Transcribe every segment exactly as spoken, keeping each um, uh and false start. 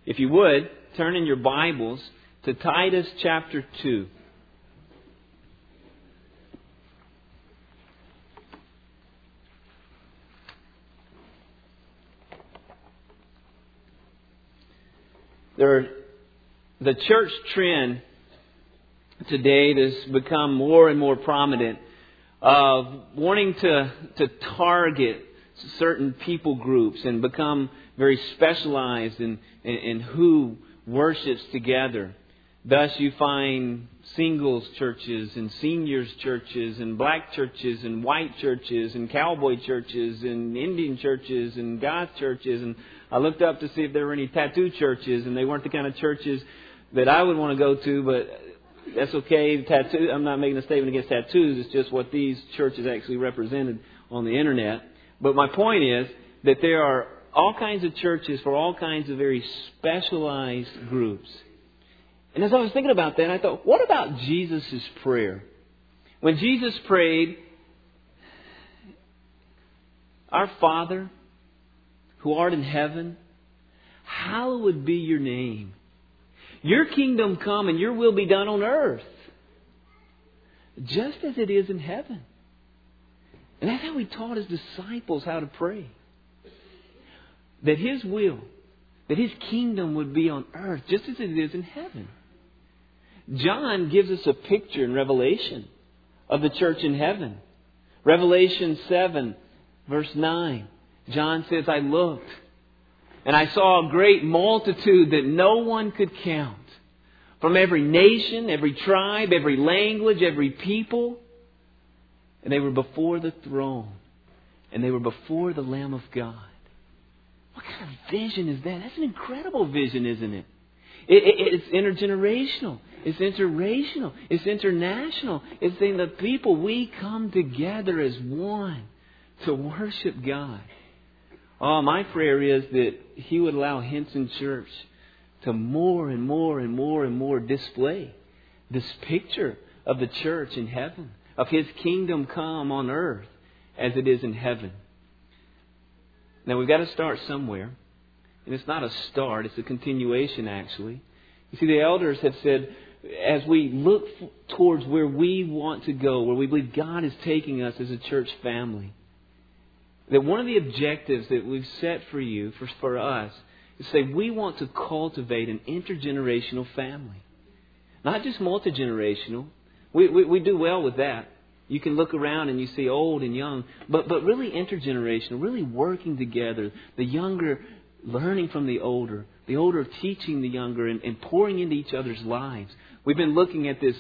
If you would, turn in your Bibles to Titus chapter two. There, the church trend today has become more and more prominent of wanting to, to target certain people groups and become very specialized in, in, in who worships together. Thus you find singles churches and seniors churches and black churches and white churches and cowboy churches and Indian churches and goth churches. And I looked up to see if there were any tattoo churches, and they weren't the kind of churches that I would want to go to, but that's okay. Tattoo, I'm not making a statement against tattoos. It's just what these churches actually represented on the internet. But my point is that there are all kinds of churches for all kinds of very specialized groups. And as I was thinking about that, I thought, what about Jesus' prayer? When Jesus prayed, "Our Father, who art in heaven, hallowed be your name. Your kingdom come and your will be done on earth, just as it is in heaven." And that's how He taught His disciples how to pray. That His will, that His kingdom would be on earth, just as it is in heaven. John gives us a picture in Revelation of the church in heaven. Revelation seven, verse nine. John says, "I looked, and I saw a great multitude that no one could count, from every nation, every tribe, every language, every people. And they were before the throne, and they were before the Lamb of God." What kind of vision is that? That's an incredible vision, isn't it? it, it it's intergenerational. It's interracial. It's international. It's in the people. We come together as one to worship God. Oh, my prayer is that He would allow Henson Church to more and more and more and more display this picture of the church in heaven, of His kingdom come on earth as it is in heaven. Now, we've got to start somewhere. And it's not a start, it's a continuation, actually. You see, the elders have said, as we look towards where we want to go, where we believe God is taking us as a church family, that one of the objectives that we've set for you, for, for us, is to say we want to cultivate an intergenerational family. Not just multi-generational. We, we, we do well with that. You can look around and you see old and young, but, but really intergenerational, really working together. The younger learning from the older, the older teaching the younger and, and pouring into each other's lives. We've been looking at this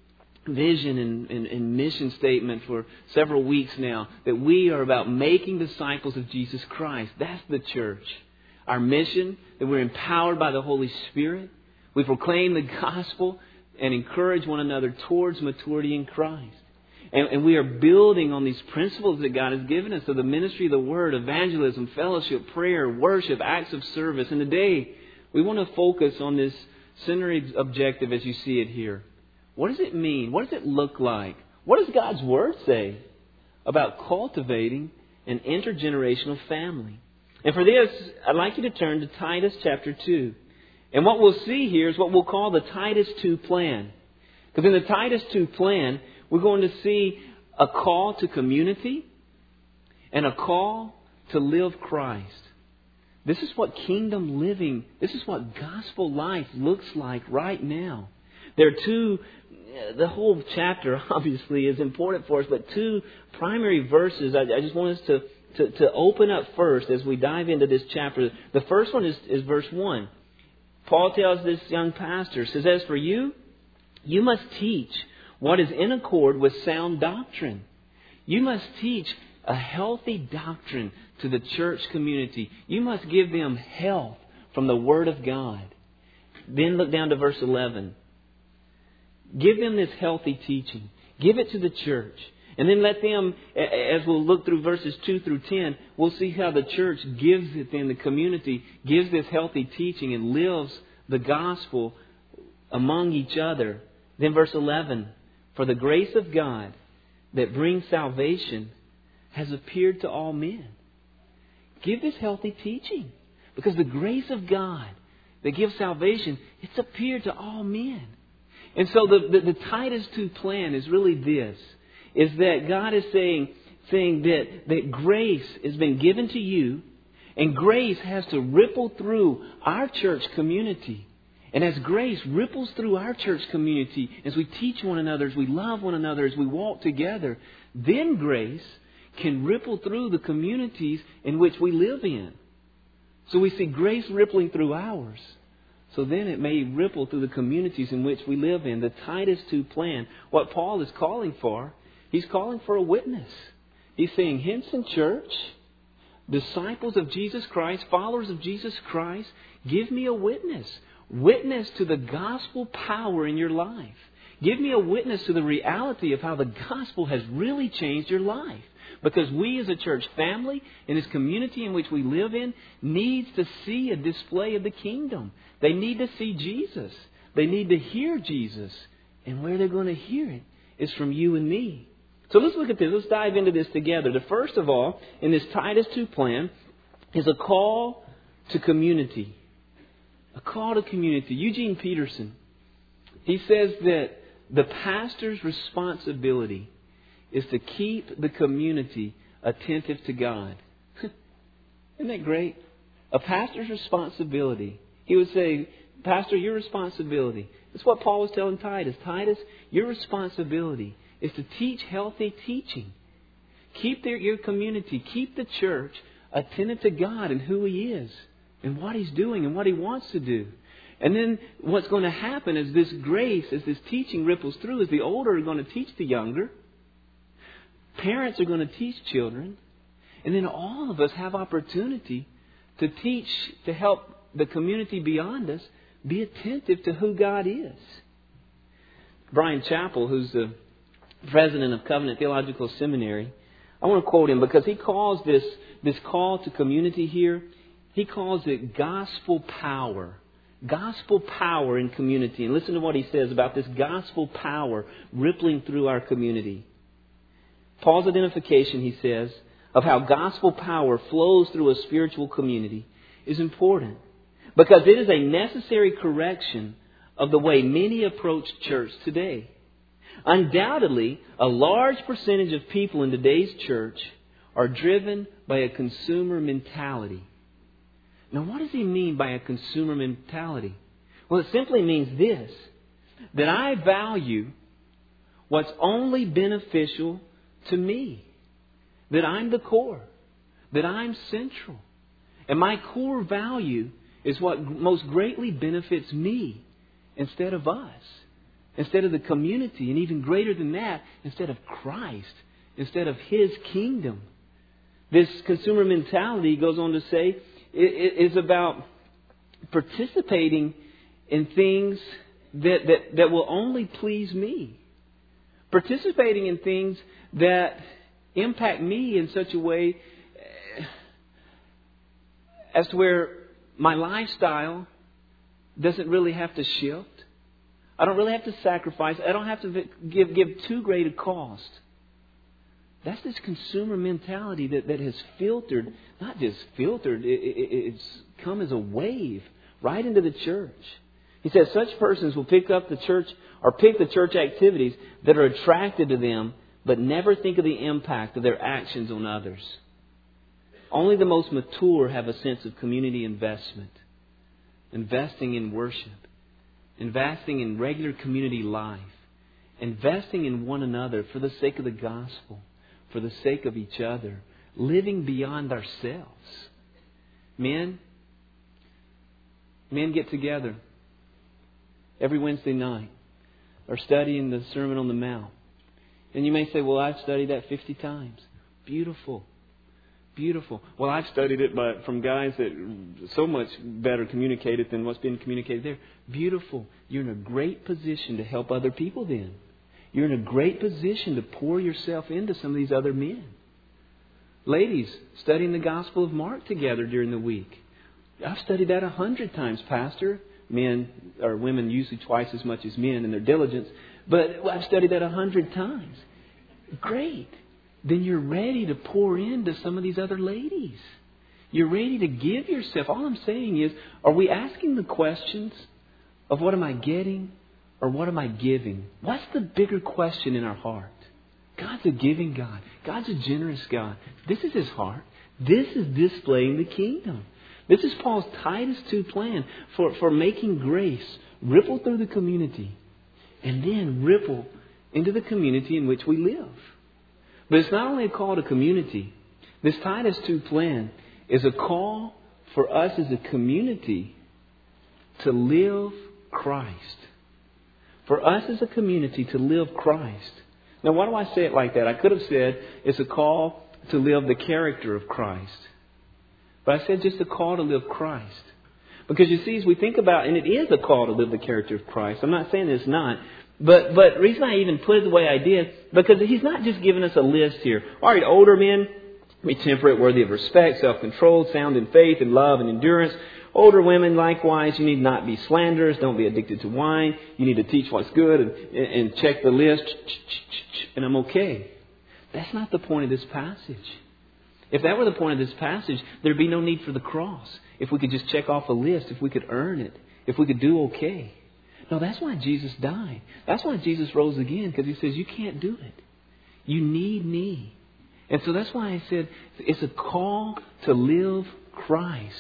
vision and, and, and mission statement for several weeks now, that we are about making disciples of Jesus Christ. That's the church. Our mission, that we're empowered by the Holy Spirit. We proclaim the gospel and encourage one another towards maturity in Christ. And, and we are building on these principles that God has given us. So the ministry of the Word, evangelism, fellowship, prayer, worship, acts of service. And today, we want to focus on this central objective as you see it here. What does it mean? What does it look like? What does God's Word say about cultivating an intergenerational family? And for this, I'd like you to turn to Titus chapter two. And what we'll see here is what we'll call the Titus two plan. Because in the Titus two plan, we're going to see a call to community and a call to live Christ. This is what kingdom living, this is what gospel life looks like right now. There are two, the whole chapter obviously is important for us, but two primary verses I, I just want us to, to, to open up first as we dive into this chapter. The first one is, is verse one. Paul tells this young pastor, says, "As for you, you must teach what is in accord with sound doctrine." You must teach a healthy doctrine to the church community. You must give them health from the Word of God. Then look down to verse eleven. Give them this healthy teaching. Give it to the church. And then let them, as we'll look through verses two through ten, we'll see how the church gives it in the community, gives this healthy teaching and lives the gospel among each other. Then verse eleven. "For the grace of God that brings salvation has appeared to all men." Give this healthy teaching. Because the grace of God that gives salvation, it's appeared to all men. And so the, the, the Titus two plan is really this, is that God is saying, saying that, that grace has been given to you, and grace has to ripple through our church community. And as grace ripples through our church community, as we teach one another, as we love one another, as we walk together, then grace can ripple through the communities in which we live in. So we see grace rippling through ours. So then it may ripple through the communities in which we live in. The Titus two plan, what Paul is calling for, he's calling for a witness. He's saying, Henson Church, disciples of Jesus Christ, followers of Jesus Christ, give me a witness. Witness to the gospel power in your life. Give me a witness to the reality of how the gospel has really changed your life. Because we as a church family, in this community in which we live in, needs to see a display of the kingdom. They need to see Jesus. They need to hear Jesus. And where they're going to hear it is from you and me. So let's look at this. Let's dive into this together. The first of all, in this Titus two plan, is a call to community. A call to community. Eugene Peterson, he says that the pastor's responsibility is to keep the community attentive to God. Isn't that great? A pastor's responsibility. He would say, Pastor, your responsibility. That's what Paul was telling Titus. Titus, your responsibility is to teach healthy teaching. Keep their, your community, keep the church attentive to God and who He is and what He's doing and what He wants to do. And then what's going to happen is this grace, as this teaching ripples through, is the older are going to teach the younger. Parents are going to teach children. And then all of us have opportunity to teach, to help the community beyond us be attentive to who God is. Brian Chappell, who's the president of Covenant Theological Seminary, I want to quote him because he calls this, this call to community here, he calls it gospel power. Gospel power in community. And listen to what he says about this gospel power rippling through our community. Paul's identification, he says, of how gospel power flows through a spiritual community is important because it is a necessary correction of the way many approach church today. Undoubtedly, a large percentage of people in today's church are driven by a consumer mentality. Now, what does he mean by a consumer mentality? Well, it simply means this, that I value what's only beneficial to me. That I'm the core. That I'm central. And my core value is what most greatly benefits me instead of us. Instead of the community. And even greater than that, instead of Christ. Instead of His kingdom. This consumer mentality, goes on to say, is about participating in things that, that, that will only please me. Participating in things that impact me in such a way as to where my lifestyle doesn't really have to shift. I don't really have to sacrifice. I don't have to give, give too great a cost. That's this consumer mentality that, that has filtered, not just filtered, it, it, it's come as a wave right into the church. He says such persons will pick up the church or pick the church activities that are attractive to them, but never think of the impact of their actions on others. Only the most mature have a sense of community investment, investing in worship, investing in regular community life, investing in one another for the sake of the gospel. For the sake of each other, living beyond ourselves. Men, men get together every Wednesday night or studying the Sermon on the Mount. And you may say, well, I've studied that fifty times. Beautiful. Beautiful. Well, I've studied it by, from guys that so much better communicate it than what's being communicated there. Beautiful. You're in a great position to help other people then. You're in a great position to pour yourself into some of these other men. Ladies, studying the Gospel of Mark together during the week. I've studied that a hundred times, Pastor. Men or women usually twice as much as men in their diligence. But I've studied that a hundred times. Great. Then you're ready to pour into some of these other ladies. You're ready to give yourself. All I'm saying is, are we asking the questions of what am I getting or what am I giving? What's the bigger question in our heart? God's a giving God. God's a generous God. This is His heart. This is displaying the kingdom. This is Paul's Titus two plan for, for making grace ripple through the community and then ripple into the community in which we live. But it's not only a call to community. This Titus two plan is a call for us as a community to live Christ. For us as a community to live Christ. Now, why do I say it like that? I could have said it's a call to live the character of Christ. But I said just a call to live Christ. Because you see, as we think about, and it is a call to live the character of Christ. I'm not saying it's not. But but the reason I even put it the way I did, because He's not just giving us a list here. All right, older men, be temperate, worthy of respect, self-controlled, sound in faith and love and endurance. Older women, likewise, you need not be slanderers. Don't be addicted to wine. You need to teach what's good and, and check the list. And I'm okay. That's not the point of this passage. If that were the point of this passage, there'd be no need for the cross. If we could just check off a list, if we could earn it, if we could do okay. No, that's why Jesus died. That's why Jesus rose again, because He says you can't do it. You need me. And so that's why I said it's a call to live Christ.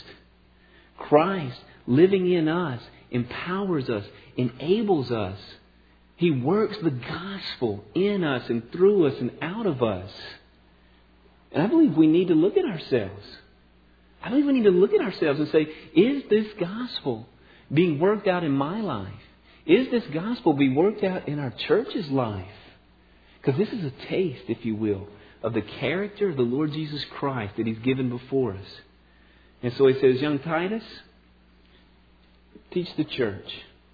Christ living in us empowers us, enables us. He works the gospel in us and through us and out of us. And I believe we need to look at ourselves. I believe we need to look at ourselves and say, is this gospel being worked out in my life? Is this gospel being worked out in our church's life? Because this is a taste, if you will, of the character of the Lord Jesus Christ that He's given before us. And so he says, young Titus, teach the church.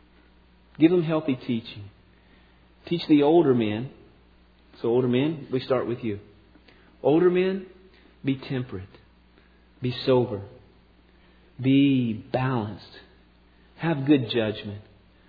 Give them healthy teaching. Teach the older men. So older men, we start with you. Older men, be temperate. Be sober. Be balanced. Have good judgment.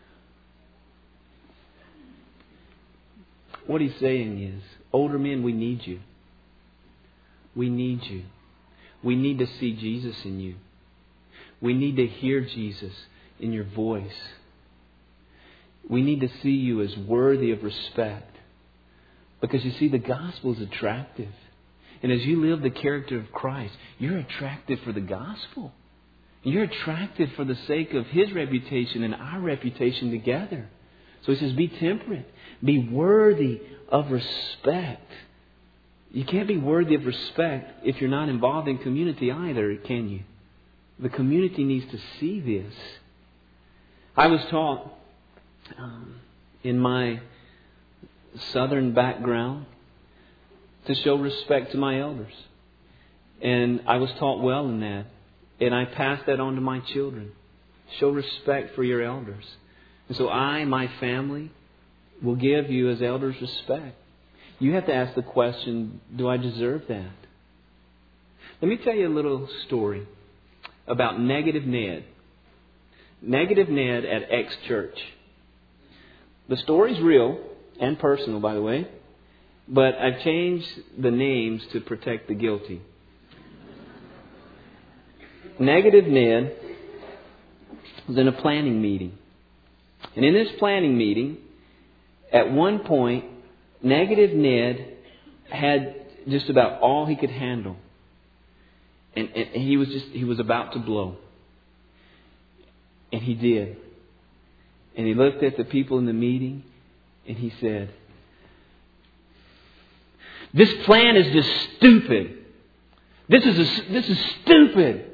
What he's saying is, older men, we need you. We need you. We need to see Jesus in you. We need to hear Jesus in your voice. We need to see you as worthy of respect. Because you see, the gospel is attractive. And as you live the character of Christ, you're attractive for the gospel. You're attractive for the sake of His reputation and our reputation together. So he says, be temperate. Be worthy of respect. You can't be worthy of respect if you're not involved in community either, can you? The community needs to see this. I was taught um, in my southern background to show respect to my elders. And I was taught well in that. And I passed that on to my children. Show respect for your elders. And so I, my family, will give you as elders respect. You have to ask the question, do I deserve that? Let me tell you a little story about Negative Ned. Negative Ned at X Church. The story's real and personal, by the way, but I've changed the names to protect the guilty. Negative Ned was in a planning meeting. And in this planning meeting, at one point, Negative Ned had just about all he could handle. And, and he was just, he was about to blow. And he did. And he looked at the people in the meeting and he said, this plan is just stupid. This is a, this is stupid.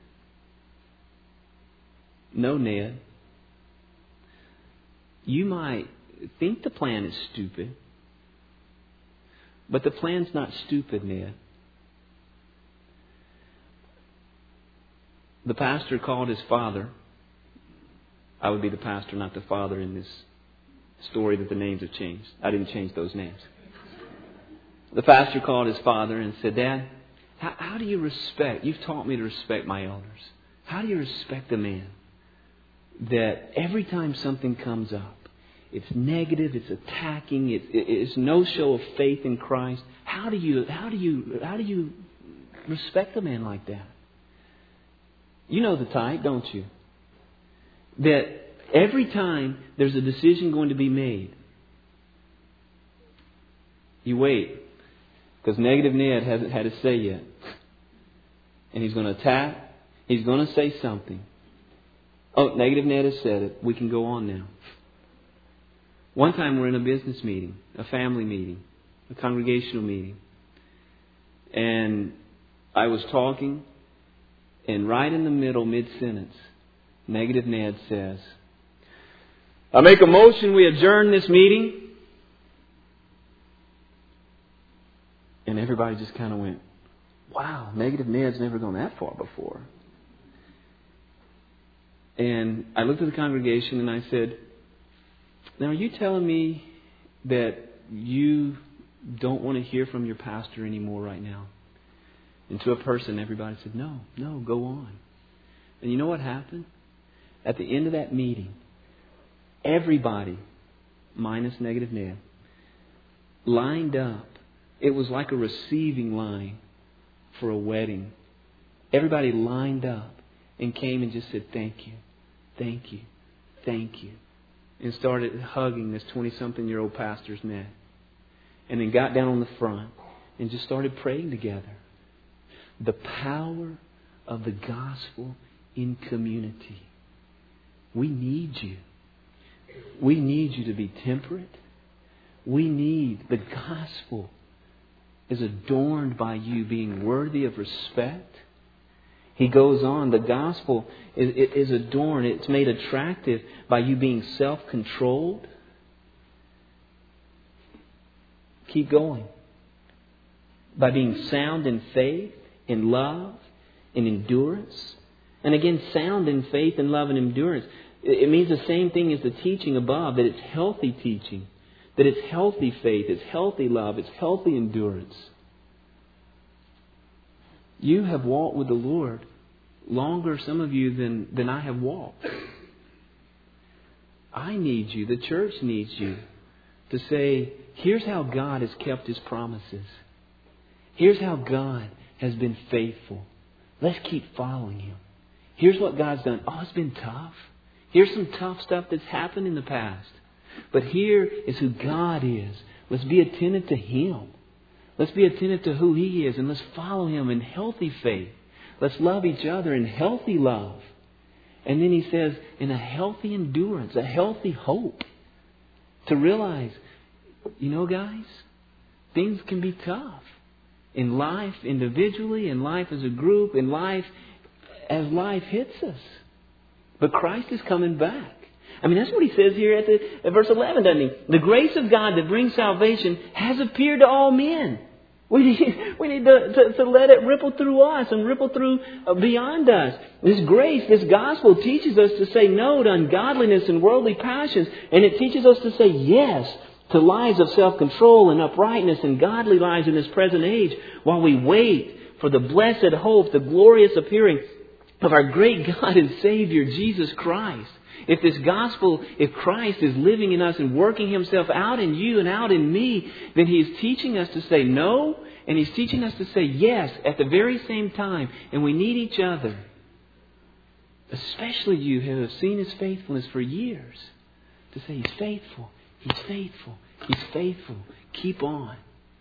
No, Ned. You might think the plan is stupid, but the plan's not stupid, Ned. The pastor called his father. I would be the pastor, not the father in this story that the names have changed. I didn't change those names. The pastor called his father and said, Dad, how, how do you respect? You've taught me to respect my elders. How do you respect a man that every time something comes up, it's negative, it's attacking, it's, it's no show of faith in Christ? How do you, how do you, how do you respect a man like that? You know the type, don't you? That every time there's a decision going to be made, you wait. Because Negative Ned hasn't had a say yet. And he's going to attack. He's going to say something. Oh, Negative Ned has said it. We can go on now. One time we're in a business meeting, a family meeting, a congregational meeting. And I was talking, and right in the middle, mid-sentence, Negative Ned says, I make a motion we adjourn this meeting. And everybody just kind of went, wow, Negative Ned's never gone that far before. And I looked at the congregation and I said, now are you telling me that you don't want to hear from your pastor anymore right now? And to a person, everybody said, no, no, go on. And you know what happened? At the end of that meeting, everybody, minus Negative Ned, lined up. It was like a receiving line for a wedding. Everybody lined up and came and just said, thank you, thank you, thank you. And started hugging this twenty-something-year-old pastor's neck. And then got down on the front and just started praying together. The power of the gospel in community. We need you. We need you to be temperate. We need the gospel is adorned by you being worthy of respect. He goes on, the gospel is, is adorned, it's made attractive by you being self-controlled. Keep going. By being sound in faith, in love, in endurance. And again, sound in faith and love and endurance. It means the same thing as the teaching above, that it's healthy teaching. That it's healthy faith, it's healthy love, it's healthy endurance. You have walked with the Lord longer, some of you, than, than I have walked. I need you, the church needs you, to say, here's how God has kept His promises. Here's how God has been faithful. Let's keep following Him. Here's what God's done. Oh, it's been tough. Here's some tough stuff that's happened in the past. But here is who God is. Let's be attentive to Him. Let's be attentive to who He is. And let's follow Him in healthy faith. Let's love each other in healthy love. And then He says, in a healthy endurance, a healthy hope. To realize, you know guys, things can be tough. In life, individually, in life as a group, in life as life hits us. But Christ is coming back. I mean, that's what he says here at, the, at verse eleven, doesn't he? The grace of God that brings salvation has appeared to all men. We need, we need to, to, to let it ripple through us and ripple through uh, beyond us. This grace, this gospel teaches us to say no to ungodliness and worldly passions. And it teaches us to say yes to lives of self-control and uprightness and godly lives in this present age, while we wait for the blessed hope, the glorious appearing of our great God and Savior, Jesus Christ. If this gospel, if Christ is living in us and working Himself out in you and out in me, then He is teaching us to say no, and He's teaching us to say yes at the very same time. And we need each other. Especially you who have seen His faithfulness for years, to say He's faithful, He's faithful, He's faithful. Keep on.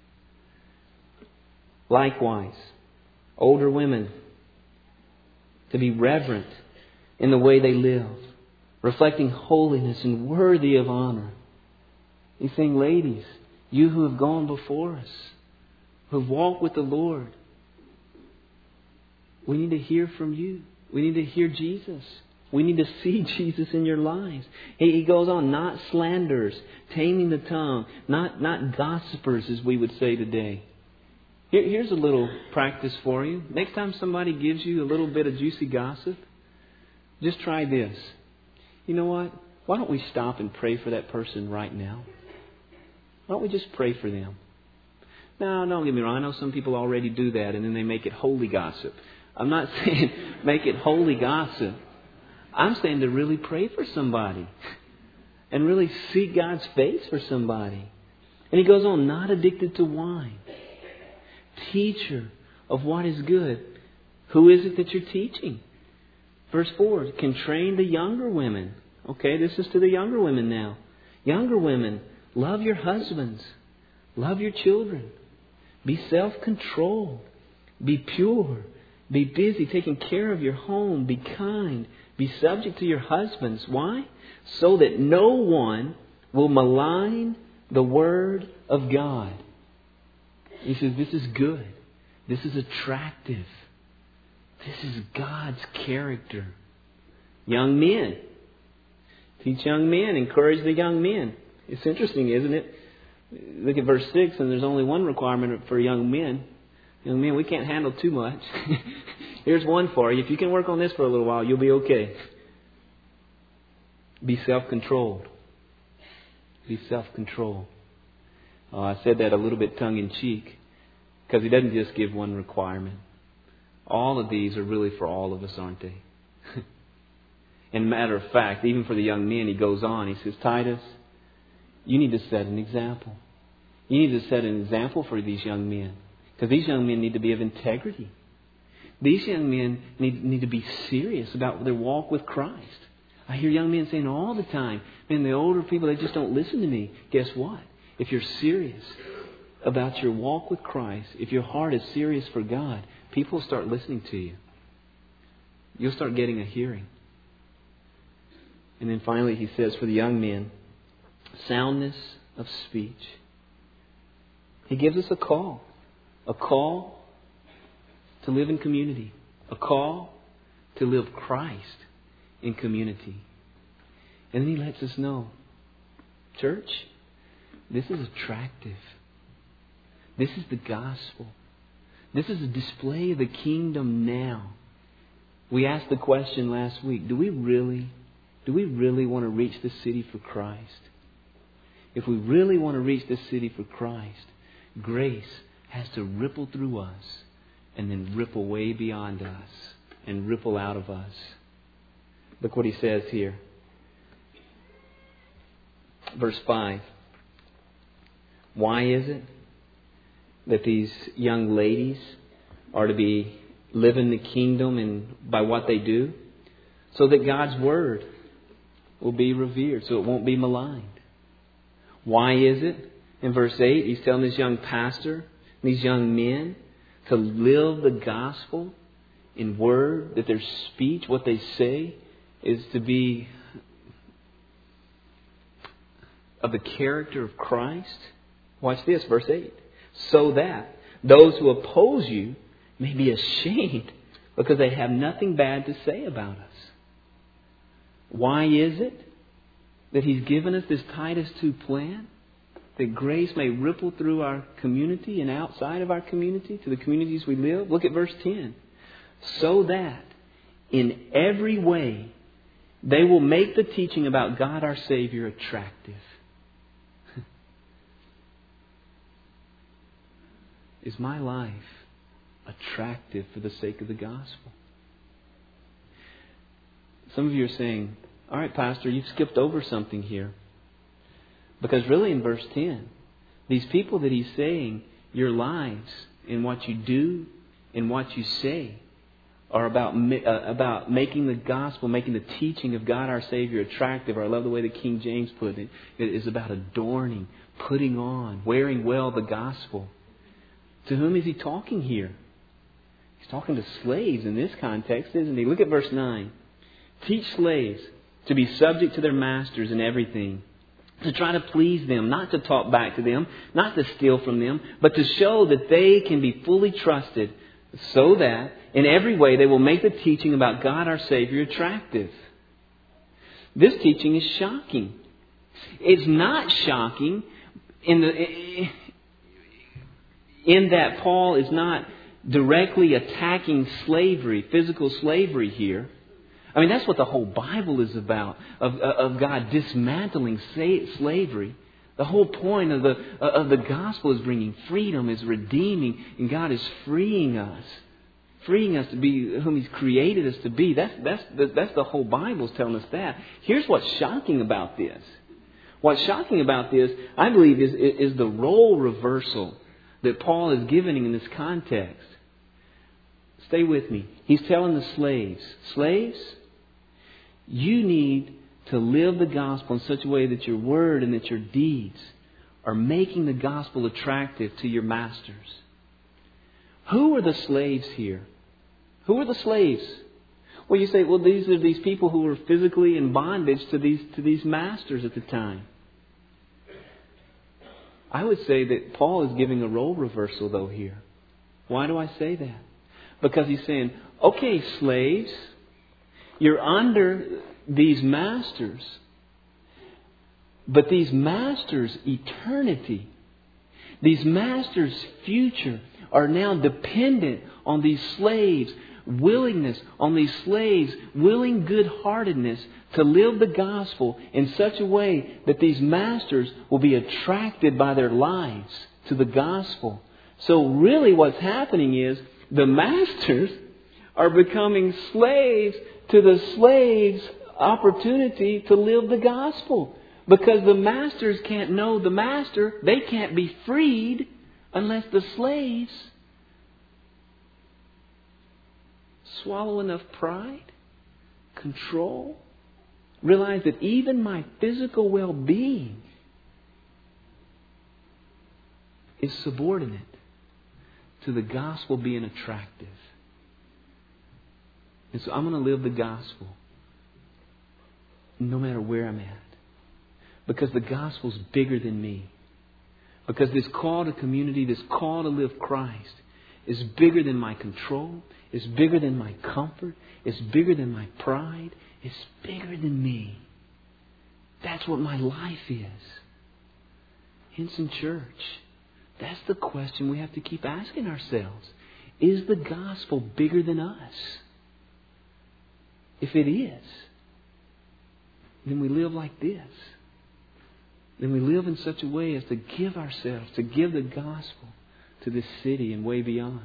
Likewise, older women, to be reverent in the way they live, reflecting holiness and worthy of honor. He's saying, ladies, you who have gone before us, who have walked with the Lord, we need to hear from you. We need to hear Jesus. We need to see Jesus in your lives. He, he goes on, not slanderers, taming the tongue, not, not gossipers, as we would say today. Here, here's a little practice for you. Next time somebody gives you a little bit of juicy gossip, just try this. You know what? Why don't we stop and pray for that person right now? Why don't we just pray for them? No, don't get me wrong. I know some people already do that and then they make it holy gossip. I'm not saying make it holy gossip. I'm saying to really pray for somebody and really seek God's face for somebody. And he goes on, not addicted to wine. Teacher of what is good. Who is it that you're teaching? Verse four, can train the younger women. Okay, this is to the younger women now. Younger women, love your husbands. Love your children. Be self-controlled. Be pure. Be busy taking care of your home. Be kind. Be subject to your husbands. Why? So that no one will malign the word of God. He says this is good. This is attractive. This is God's character. Young men. Teach young men. Encourage the young men. It's interesting, isn't it? Look at verse six, and there's only one requirement for young men. Young men, we can't handle too much. Here's one for you. If you can work on this for a little while, you'll be okay. Be self-controlled. Be self-controlled. Oh, I said that a little bit tongue-in-cheek because he doesn't just give one requirement. All of these are really for all of us, aren't they? And matter of fact, even for the young men, he goes on. He says, Titus, you need to set an example. You need to set an example for these young men. Because these young men need to be of integrity. These young men need, need to be serious about their walk with Christ. I hear young men saying all the time, man, the older people, they just don't listen to me. Guess what? If you're serious about your walk with Christ, if your heart is serious for God, people will start listening to you. You'll start getting a hearing. And then finally he says for the young men, soundness of speech. He gives us a call. A call to live in community. A call to live Christ in community. And then he lets us know, church, this is attractive. This is the gospel. This is a display of the kingdom now. We asked the question last week, do we really, do we really want to reach this city for Christ? If we really want to reach this city for Christ, grace has to ripple through us and then ripple way beyond us and ripple out of us. Look what he says here. Verse five. Why is it that these young ladies are to be living the kingdom and by what they do? So that God's word will be revered, so it won't be maligned. Why is it? In verse eight, he's telling this young pastor, these young men, to live the gospel in word, that their speech, what they say, is to be of the character of Christ. Watch this, verse eight. So that those who oppose you may be ashamed because they have nothing bad to say about us. Why is it that he's given us this Titus two plan? That grace may ripple through our community and outside of our community to the communities we live. Look at verse ten. So that in every way they will make the teaching about God our Savior attractive. Is my life attractive for the sake of the gospel? Some of you are saying, all right, Pastor, you've skipped over something here. Because really in verse ten, these people that he's saying, your lives and what you do and what you say are about uh, about making the gospel, making the teaching of God our Savior attractive. Or I love the way that King James put it. It is about adorning, putting on, wearing well the gospel. To whom is he talking here? He's talking to slaves in this context, isn't he? Look at verse nine. Teach slaves to be subject to their masters in everything. To try to please them, not to talk back to them, not to steal from them, but to show that they can be fully trusted so that in every way they will make the teaching about God our Savior attractive. This teaching is shocking. It's not shocking in the in that Paul is not directly attacking slavery, physical slavery here. I mean, that's what the whole Bible is about, of, of God dismantling slavery. The whole point of the of the gospel is bringing freedom, is redeeming, and God is freeing us. Freeing us to be whom He's created us to be. That's, that's, that's the whole Bible is telling us that. Here's what's shocking about this. What's shocking about this, I believe, is, is the role reversal that Paul is giving in this context. Stay with me. He's telling the slaves, slaves, you need to live the gospel in such a way that your word and that your deeds are making the gospel attractive to your masters. Who are the slaves here? Who are the slaves? Well, you say, well, these are these people who were physically in bondage to these to these masters at the time. I would say that Paul is giving a role reversal, though, here. Why do I say that? Because he's saying, okay, slaves, you're under these masters, but these masters' eternity, these masters' future are now dependent on these slaves' willingness, on these slaves' willing good-heartedness to live the gospel in such a way that these masters will be attracted by their lives to the gospel. So really what's happening is the masters are becoming slaves to the slaves' opportunity to live the gospel. Because the masters can't know the master. They can't be freed unless the slaves swallow enough pride, control, realize that even my physical well-being is subordinate to the gospel being attractive. And so I'm going to live the gospel no matter where I'm at. Because the gospel's bigger than me. Because this call to community, this call to live Christ is bigger than my control. It's bigger than my comfort. It's bigger than my pride. It's bigger than me. That's what my life is. Hinson Church, that's the question we have to keep asking ourselves. Is the gospel bigger than us? If it is, then we live like this. Then we live in such a way as to give ourselves, to give the gospel to this city and way beyond.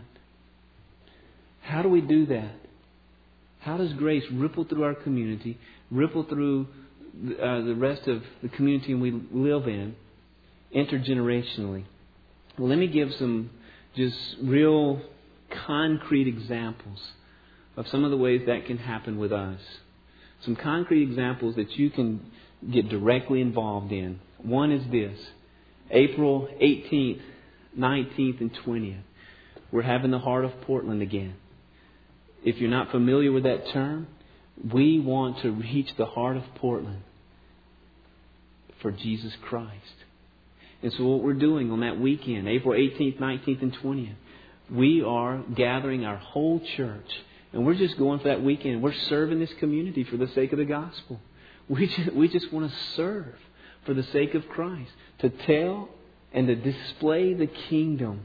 How do we do that? How does grace ripple through our community, ripple through uh, the rest of the community we live in, intergenerationally? Well, let me give some just real concrete examples of some of the ways that can happen with us. Some concrete examples that you can get directly involved in. One is this. April eighteenth, nineteenth, and twentieth. We're having the Heart of Portland again. If you're not familiar with that term, we want to reach the heart of Portland for Jesus Christ. And so what we're doing on that weekend, April eighteenth, nineteenth, and twentieth, we are gathering our whole church. And we're just going for that weekend. We're serving this community for the sake of the gospel. We just, we just want to serve for the sake of Christ. To tell and to display the kingdom.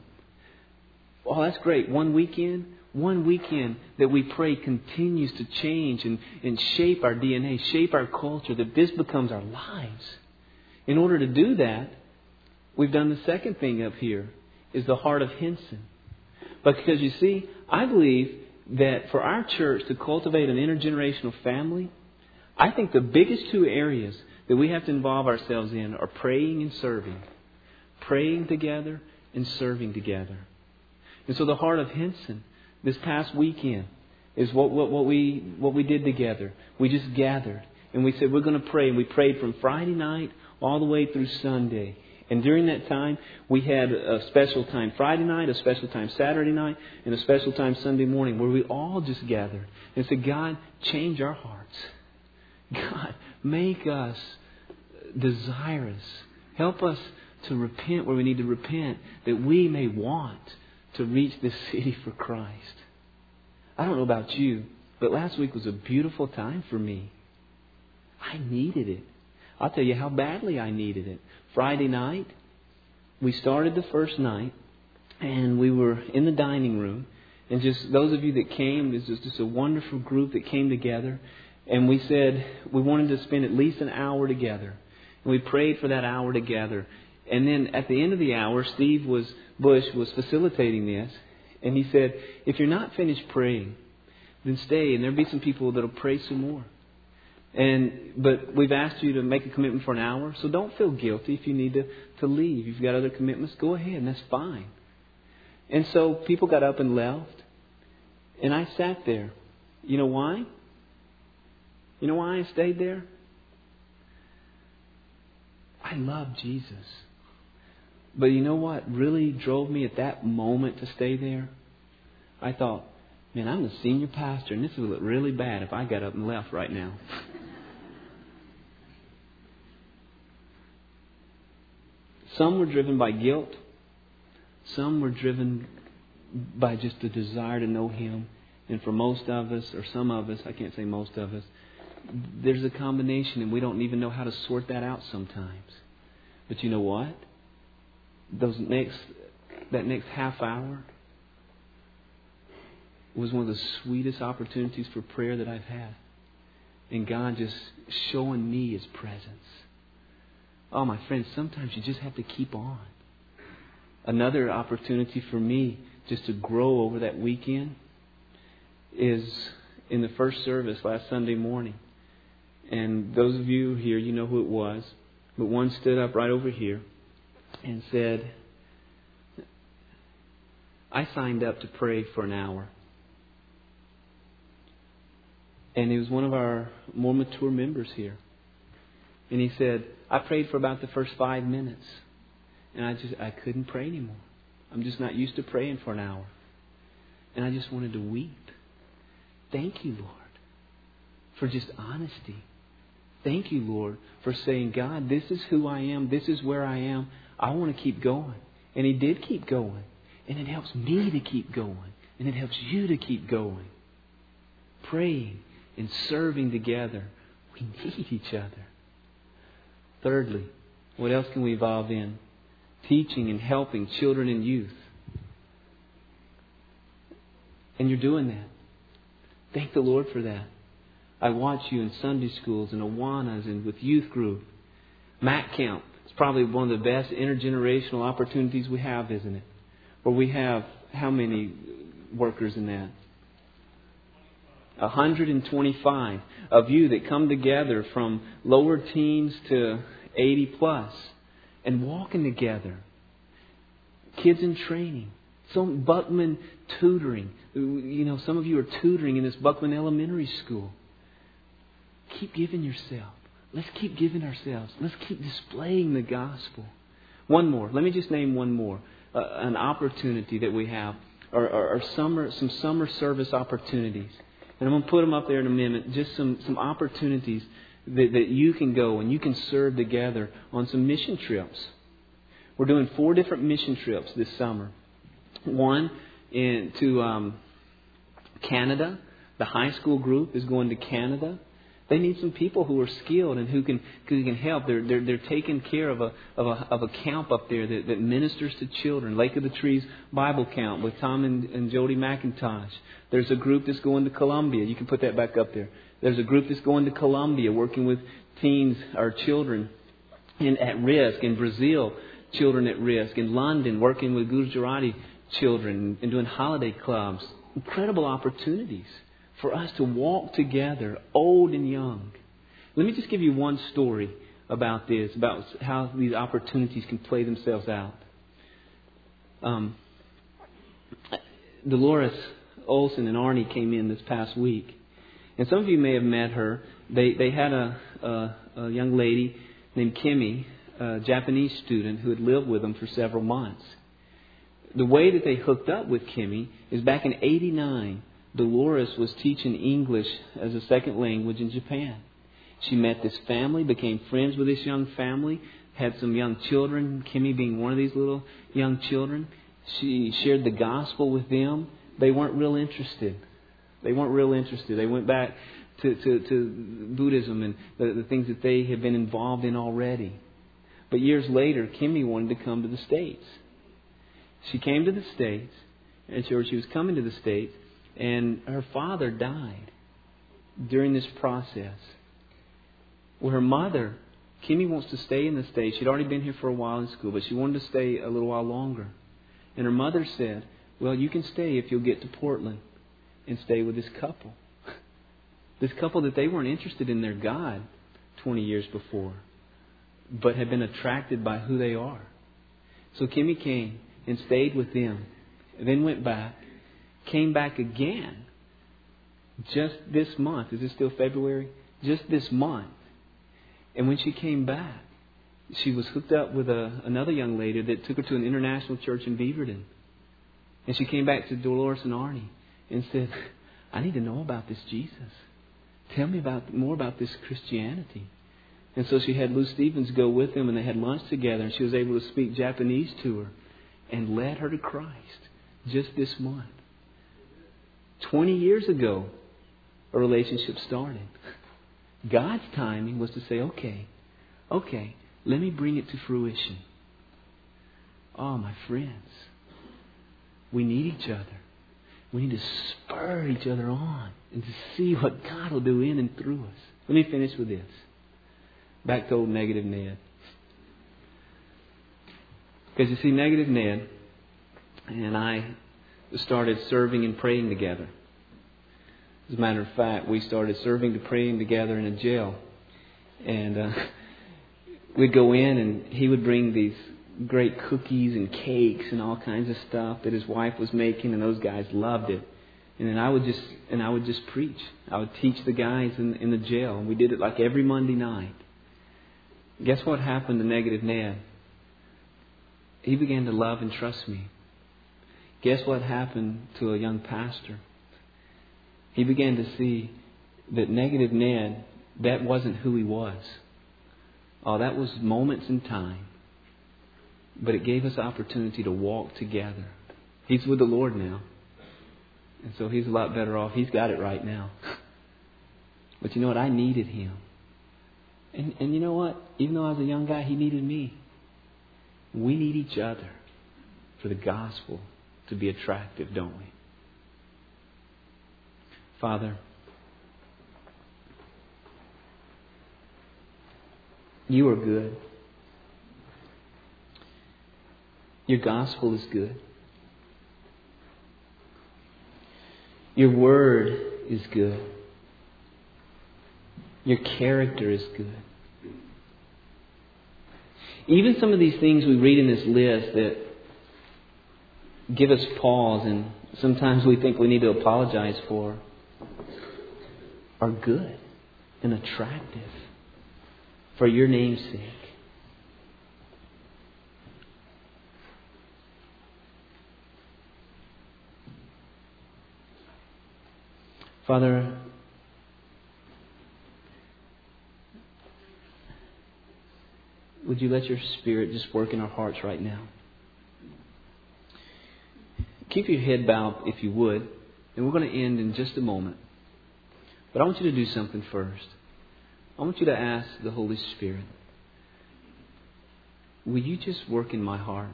Oh, that's great. One weekend. One weekend that we pray continues to change and, and shape our D N A, shape our culture, that this becomes our lives. In order to do that, we've done the second thing up here, is the Heart of Hinson. Because you see, I believe that for our church to cultivate an intergenerational family, I think the biggest two areas that we have to involve ourselves in are praying and serving. Praying together and serving together. And so the Heart of Hinson, this past weekend, is what, what, what we what we did together. We just gathered and we said we're going to pray. And we prayed from Friday night all the way through Sunday. And during that time, we had a special time Friday night, a special time Saturday night, and a special time Sunday morning where we all just gathered and said, God, change our hearts. God, make us desirous. Help us to repent where we need to repent, that we may want to reach this city for Christ. I don't know about you, but last week was a beautiful time for me. I needed it. I'll tell you how badly I needed it. Friday night, we started the first night, and we were in the dining room. And just those of you that came, this was just a wonderful group that came together. And we said we wanted to spend at least an hour together. And we prayed for that hour together. And then at the end of the hour, Steve was Bush was facilitating this. And he said, if you're not finished praying, then stay. And there'll be some people that'll pray some more. And but we've asked you to make a commitment for an hour. So don't feel guilty if you need to, to leave. If you've got other commitments, go ahead. And that's fine. And so people got up and left. And I sat there. You know why? You know why I stayed there? I love Jesus. But you know what really drove me at that moment to stay there? I thought, man, I'm the senior pastor, and this would look really bad if I got up and left right now. Some were driven by guilt. Some were driven by just a desire to know Him. And for most of us, or some of us, I can't say most of us, there's a combination, and we don't even know how to sort that out sometimes. But you know what? Those next, that next half hour was one of the sweetest opportunities for prayer that I've had. And God just showing me His presence. Oh, my friends, sometimes you just have to keep on. Another opportunity for me just to grow over that weekend is in the first service last Sunday morning. And those of you here, you know who it was. But one stood up right over here and said, I signed up to pray for an hour. And he was one of our more mature members here. And he said, I prayed for about the first five minutes. And I just, I couldn't pray anymore. I'm just not used to praying for an hour. And I just wanted to weep. Thank you, Lord, for just honesty. Thank you, Lord, for saying, God, this is who I am. This is where I am. I want to keep going. And He did keep going. And it helps me to keep going. And it helps you to keep going. Praying and serving together. We need each other. Thirdly, what else can we evolve in? Teaching and helping children and youth. And you're doing that. Thank the Lord for that. I watch you in Sunday schools and Awanas and with youth group. Mac Camp is probably one of the best intergenerational opportunities we have, isn't it? Where we have how many workers in that? one hundred twenty-five of you that come together from lower teens to eighty plus and walking together. Kids in training. Some Buckman tutoring. You know, some of you are tutoring in this Buckman Elementary School. Keep giving yourself. Let's keep giving ourselves. Let's keep displaying the gospel. One more. Let me just name one more. Uh, an opportunity that we have. Or, or, or summer, some summer service opportunities. And I'm going to put them up there in a minute. Just some, some opportunities that, that you can go and you can serve together on some mission trips. We're doing four different mission trips this summer. One in, to um, Canada. The high school group is going to Canada. They need some people who are skilled and who can who can help. They're they're, they're taking care of a of a of a camp up there that, that ministers to children. Lake of the Trees Bible Camp with Tom and, and Jody McIntosh. There's a group that's going to Colombia. You can put that back up there. There's a group that's going to Colombia, working with teens or children in at risk. In Brazil, children at risk. In London, working with Gujarati children and doing holiday clubs. Incredible opportunities for us to walk together, old and young. Let me just give you one story about this, about how these opportunities can play themselves out. Um, Dolores Olson and Arnie came in this past week. And some of you may have met her. They they had a, a, a young lady named Kimmy, a Japanese student who had lived with them for several months. The way that they hooked up with Kimmy is back in eighty-nine, Dolores was teaching English as a second language in Japan. She met this family, became friends with this young family, had some young children, Kimmy being one of these little young children. She shared the gospel with them. They weren't real interested. They weren't real interested. They went back to, to, to Buddhism and the, the things that they had been involved in already. But years later, Kimmy wanted to come to the States. She came to the States, and she, she was coming to the States, and her father died during this process. Well, her mother, Kimmy, wants to stay in the States. She'd already been here for a while in school, but she wanted to stay a little while longer. And her mother said, well, you can stay if you'll get to Portland and stay with this couple. This couple that they weren't interested in their God twenty years before, but had been attracted by who they are. So Kimmy came and stayed with them, and then went back, came back again Just this month. Is it still February? Just this month. And when she came back, she was hooked up with a, another young lady that took her to an international church in Beaverton. And she came back to Dolores and Arnie and said, I need to know about this Jesus. Tell me about more about this Christianity. And so she had Lou Stevens go with them, and they had lunch together, and she was able to speak Japanese to her and led her to Christ just this month. Twenty years ago, a relationship started. God's timing was to say, okay, okay, let me bring it to fruition. Oh, my friends, we need each other. We need to spur each other on and to see what God will do in and through us. Let me finish with this. Back to old Negative Ned. Because you see, Negative Ned and I started serving and praying together. As a matter of fact, we started serving and praying together in a jail. And uh, we'd go in and he would bring these great cookies and cakes and all kinds of stuff that his wife was making, and those guys loved it. And then I would just and I would just preach. I would teach the guys in, in the jail, and we did it like every Monday night. Guess what happened to Negative Ned? He began to love and trust me. Guess what happened to a young pastor? He began to see that Negative Ned, that wasn't who he was. Oh, that was moments in time. But it gave us opportunity to walk together. He's with the Lord now. And so he's a lot better off. He's got it right now. But you know what? I needed him. And, and you know what? Even though I was a young guy, he needed me. We need each other for the gospel to be attractive, don't we? Father, you are good. Your gospel is good. Your word is good. Your character is good. Even some of these things we read in this list that give us pause and sometimes we think we need to apologize for are good and attractive for your name's sake. Father, would you let your Spirit just work in our hearts right now? Keep your head bowed if you would, and we're going to end in just a moment. But I want you to do something first. I want you to ask the Holy Spirit, will you just work in my heart?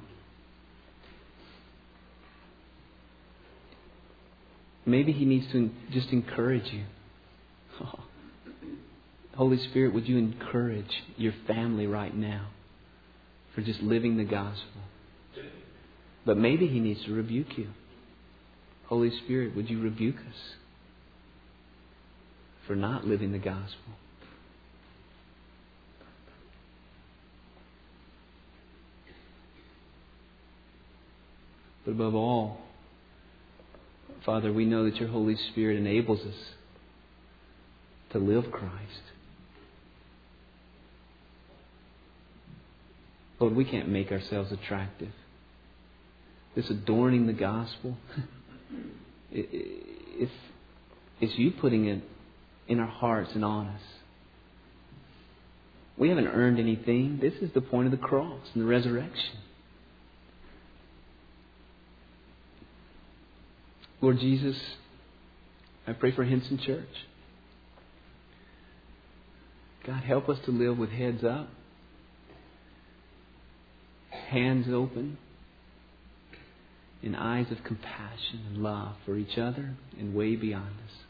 Maybe He needs to just encourage you. Oh. Holy Spirit, would you encourage your family right now for just living the gospel? But maybe He needs to rebuke you. Holy Spirit, would you rebuke us for not living the gospel? But above all, Father, we know that your Holy Spirit enables us to live Christ. Lord, we can't make ourselves attractive. This adorning the gospel, it, it, it's, it's you putting it in our hearts and on us. We haven't earned anything. This is the point of the cross and the resurrection. Lord Jesus, I pray for Henson Church. God, help us to live with heads up, hands open, and eyes of compassion and love for each other and way beyond us.